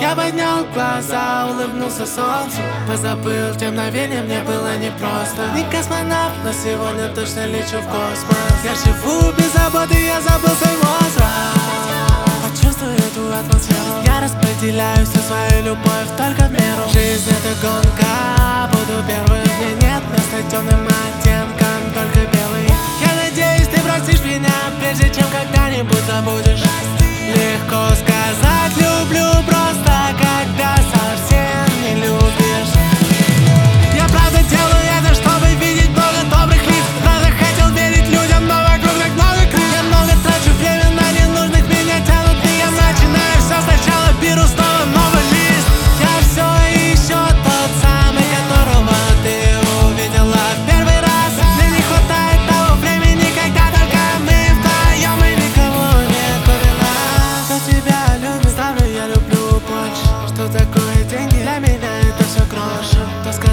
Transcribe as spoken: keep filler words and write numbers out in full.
Я поднял глаза, улыбнулся солнцу, позабыл те мгновения, мне было непросто. Не космонавт, но сегодня точно лечу в космос. Я живу без заботы, я забыл свой возраст. Почувствуй эту атмосферу, я распределяю всю свою любовь только в меру. Жизнь это гонка, буду первым, мне нет места темным оттенкам, только белый. Я надеюсь, ты простишь меня, прежде чем когда-нибудь забудешь. Легко сказать люблю, просто когда совсем не любишь. Я правда делаю это, чтобы видеть много добрых лиц. Правда хотел верить людям, но вокруг так много крыс. Я много трачу время на ненужных, меня тянут, и я начинаю все сначала, беру снова новый лист. Я все еще тот самый, которого ты увидела в первый раз. Мне не хватает того времени, когда только мы вдвоем, и никого нет кроме нас. Кто тебя любит, ставлю, я люблю больше. Что такое деньги? Для меня это все гроши.